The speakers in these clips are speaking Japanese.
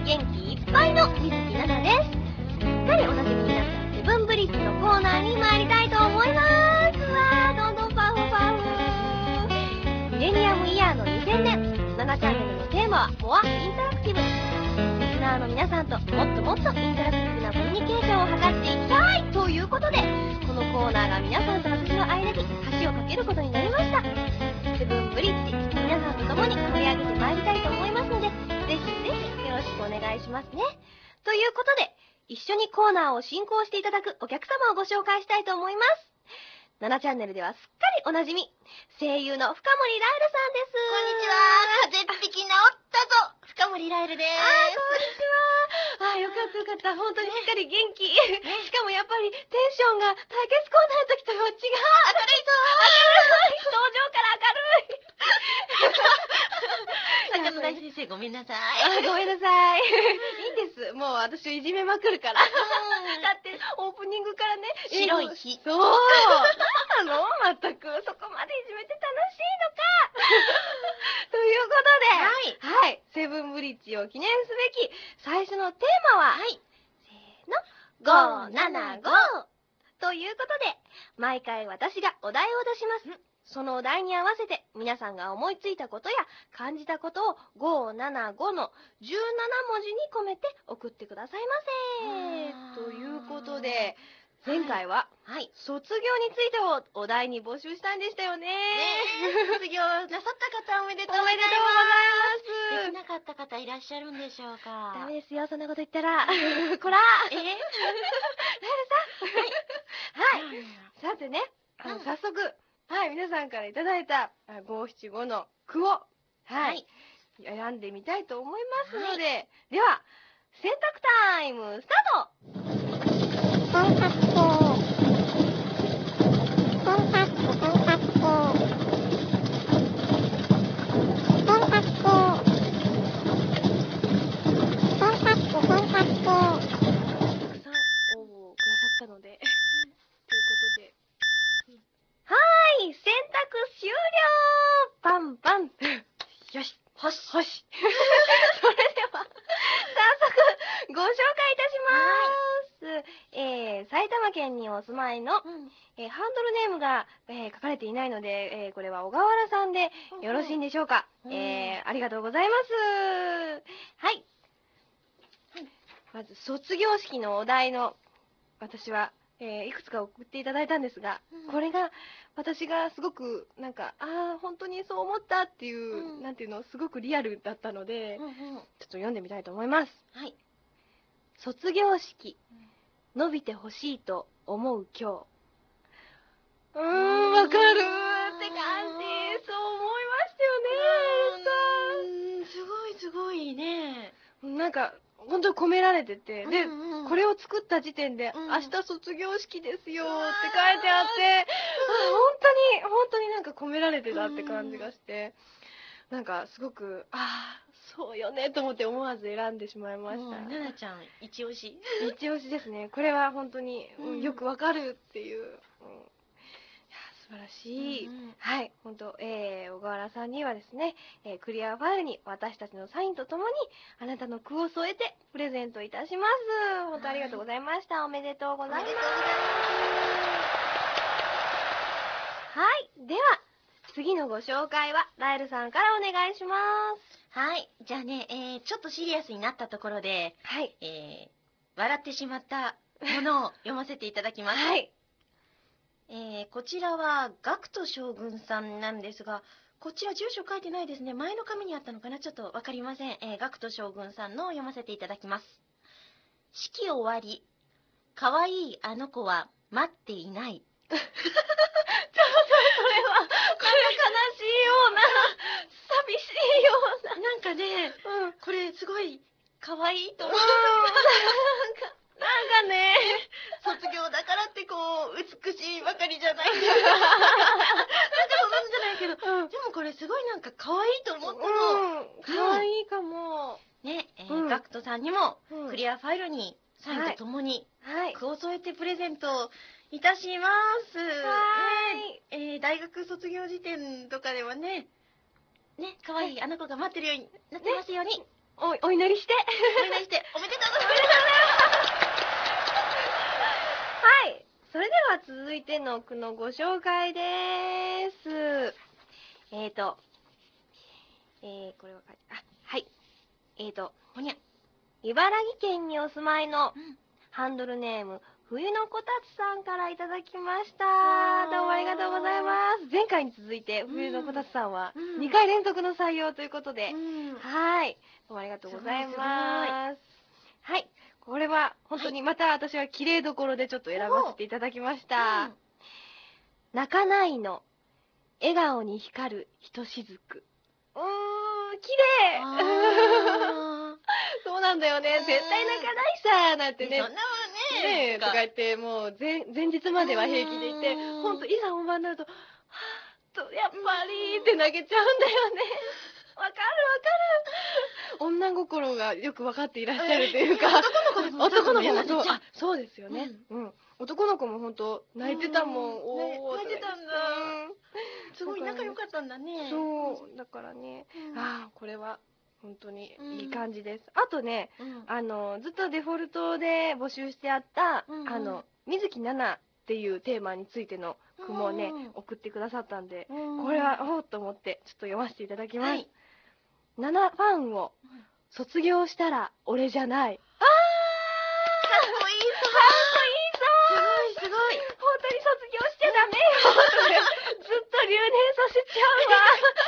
元気いっぱいの水木奈々です。すっかりおなじみになったセブンブリッジのコーナーに参りたいと思います。わー、どんどんパフパフ。ミレニアムイヤーの2000年、7チャンネルのテーマはモアインタラクティブ。リスナーの皆さんともっともっとインタラクティブなコミュニケーションを図っていきたいということで、このコーナーが皆さんと私の間に橋を架けることになりました。セブンブリッジ、皆さんと共に盛り上げてまいりたいと思いますので、ぜひぜひよろしくお願いしますね。ということで、一緒にコーナーを進行していただくお客様をご紹介したいと思います。7チャンネルではすっかりおなじみ、声優の深森ライルさんです。 こんにちは。風邪っぴき治ったぞ。深森ライルです。 こんにちは。よかったよかった。本当にしっかり元気。しかもやっぱりテンションが対決コーナーの時とは違う。明るいぞ。明るい。登場から明るい。 坂野大先生ごめんなさい。 ごめんなさい。いいんです。もう私をいじめまくるから。だってオープニングからね、 白い日。 そう。なのまったくそこまでいじめて楽しいのか。ということで、はい、セブンブリッジを記念すべき最初のテーマは、はい、せーの、575ということで、毎回私がお題を出します。そのお題に合わせて皆さんが思いついたことや感じたことを575の17文字に込めて送ってくださいませ。ということで、前回は卒業についてをお題に募集したんでしたよね。 卒業なさった方おめでとうございます。できなかった方いらっしゃるんでしょうか。 ダメですよ、そんなこと言ったら。こらライルさん。はい。さてね、早速、はい、皆さんからいただいた575の句を、はい、選んでみたいと思いますので、では、選択タイムスタート。のでということで、はい、選択終了。パンパン。よし、 ほし。 それでは早速ご紹介いたします。埼玉県にお住まいの、ハンドルネームが、書かれていないので、これは小川原さんでよろしいんでしょうか。ありがとうございます。はい。まず卒業式のお題の私は、いくつか送っていただいたんですが、これが私がすごくなんか本当にそう思ったっていう、なんていうの、すごくリアルだったので、ちょっと読んでみたいと思います。はい。卒業式、伸びてほしいと思う今日。わかるって感じ。そう思いましたよね。 すごいね。 なんか本当に込められてて、で、これを作った時点で、明日卒業式ですよって書いてあって、本当になんか込められてたって感じがして、なんかすごく、そうよねと思って思わず選んでしまいました。 奈々ちゃん、一押し。 一押しですね。これは本当によくわかるっていう。素晴らしい。はい、本当、小川原さんにはですね、クリアファイルに私たちのサインとともにあなたの句を添えてプレゼントいたします。本当ありがとうございました。おめでとうございます。はい、では次のご紹介はライルさんからお願いします。 はい、じゃあね、ちょっとシリアスになったところで、 はい、 笑ってしまったものを読ませていただきます。はい。こちらはガクト将軍さんなんですが、こちら住所書いてないですね。前の紙にあったのかな、ちょっとわかりません。ガクト将軍さんのを読ませていただきます。式終わり、かわいいあの子は待っていない。 それはなんか悲しいような、寂しいような。 なんかね、これすごいかわいいと思う。 なんかね、 卒業だからってこう美しいばかりじゃないんだよ。なんかそんなんじゃないけど、でもこれすごいなんか可愛いと思ったの。 可愛いかも。 ね、ガクトさんにもクリアファイルにサインとともに句を添えてプレゼントいたします。大学卒業時点とかではね、可愛いあの子が待ってるようになってますように。 お祈りして。 お祈りして、おめでとうございはい。それでは続いての句のご紹介です。これは書いて、はい。 ほにゃ。 茨城県にお住まいのうん。 ハンドルネーム、冬のこたつさんからいただきました。 わーどうもありがとうございます。前回に続いて、冬のこたつさんはうん 2回連続の採用ということで、 うん。 はい。どうもありがとうございすごいます。はい。これは本当にまた私は綺麗どころでちょっと選ばせていただきました。泣かないの、笑顔に光るひとしずく。綺麗あそうなんだよね。絶対泣かないさなんてー。 ね。 そんなもんね。 ねえとか言ってもう前日までは平気でいて、ほんといざ本番になるとはぁとやっぱりって泣けちゃうんだよね。わかるわかる。女心がよくわかっていらっしゃるというか、 男の子もそう。 そうですよね。男の子も本当泣いてたもん。 泣いてたんだ。すごい仲良かったんだね。 そうだからね。これは本当にいい感じです。あとね、ずっとデフォルトで募集してあった水木奈々っていうテーマについての句もね送ってくださったんで、これはおっと思ってちょっと読ませていただきます。ナナファンを卒業したら俺じゃない。かっこいいさ。すごいすごい。 本当に卒業しちゃダメよ。ずっと留年させちゃうわ。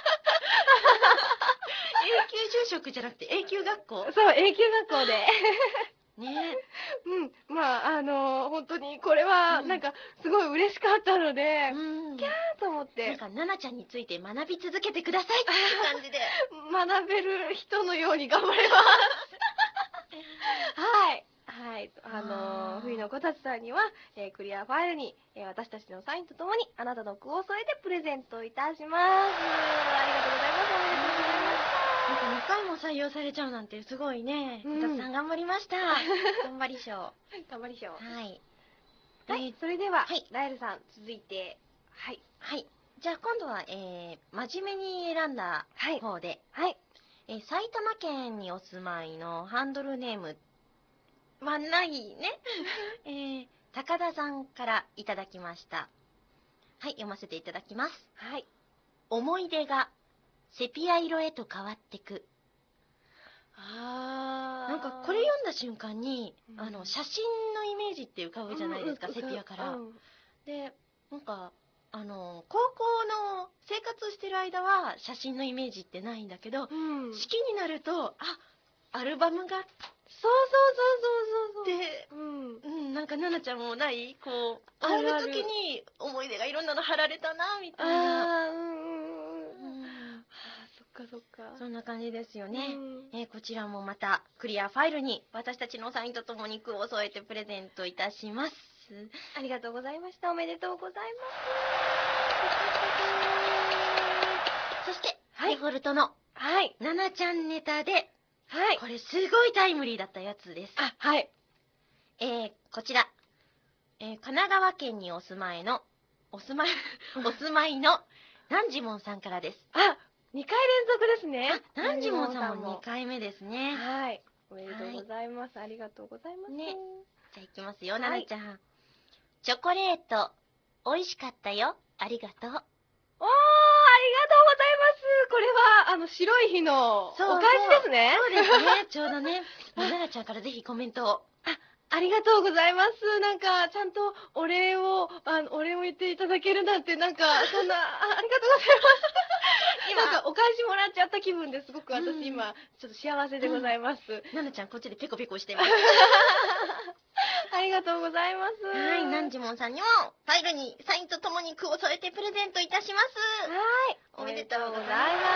永久住職じゃなくて永久学校。 そう、永久学校で。 ね。 まあ本当にこれはなんかすごい嬉しかったので、キャーと思って。 なんか奈々ちゃんについて学び続けてくださいっていう感じで。 学べる人のように頑張れます。はい。はい。冬のこたつさんには、クリアファイルに、私たちのサインとともにあなたの句を添えてプレゼントいたします。ありがとうございます。おめでとうございました。 なんか2回も採用されちゃうなんてすごいね。こたつさん頑張りました。頑張り賞。 頑張り賞。 はい。 はい。それでは、ラエルさん、続いて、はい。 じゃあ今度は、真面目に選んだ方で、埼玉県にお住まいのハンドルネームはないね。高田さんからいただきました。はい、読ませていただきます。 はい。 思い出がセピア色へと変わってく。なんかこれ読んだ瞬間に、写真のイメージって浮かぶじゃないですか、セピアから。で、なんか、高校の生活してる間は写真のイメージってないんだけど、式になると、アルバムが、 そうで、なんか奈々ちゃんもないこう、ある時に思い出がいろんなの貼られたな、みたいな。 そっか。 そんな感じですよね。こちらもまたクリアファイルに私たちのサインとともに句を添えてプレゼントいたします。 ありがとうございました。おめでとうございます。そして、デフォルトの、ななちゃんネタで、これすごいタイムリーだったやつです。こちら、神奈川県にお住まいの南次門さんからです。 2回連続ですね。 南次門さんも2回目ですね。 はい。おめでとうございます。ありがとうございます。 ね。じゃあいきますよ、ななちゃん。チョコレート、美味しかったよ。ありがとう。 ありがとうございます。これは、白い日のお返しですね。 そうですね。ちょうどね。ななちゃんからぜひコメントを。 ありがとうございます。なんか、ちゃんとお礼を言っていただけるなんて、なんか、そんな、ありがとうございます。なんか、お返しもらっちゃった気分ですごく私今、ちょっと幸せでございます。 ななちゃん、こっちでペコペコしてます。 ありがとうございます。 はい、南次門さんにも、ファイルにサインとともに句を添えてプレゼントいたします。 はい。 おめでとうございます。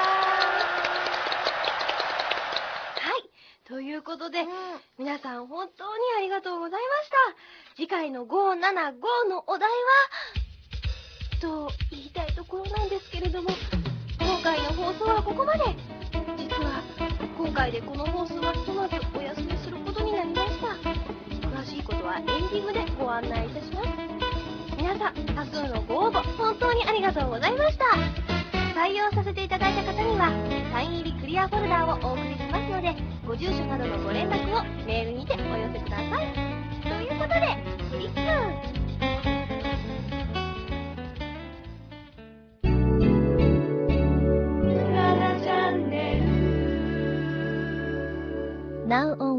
はい。ということで、皆さん本当にありがとうございました。次回の575のお題は、と言いたいところなんですけれども、今回の放送はここまで。実は、今回でこの放送はひとまずお休みすることになりました。詳しいことはエンディングでご案内いたします。皆さん、多数のご応募、本当にありがとうございました。採用させていただいた方には、サイン入りクリアフォルダーをお送りしますので、 ご住所などのご連絡をメールにてお寄せください。ということでクリック。 Now on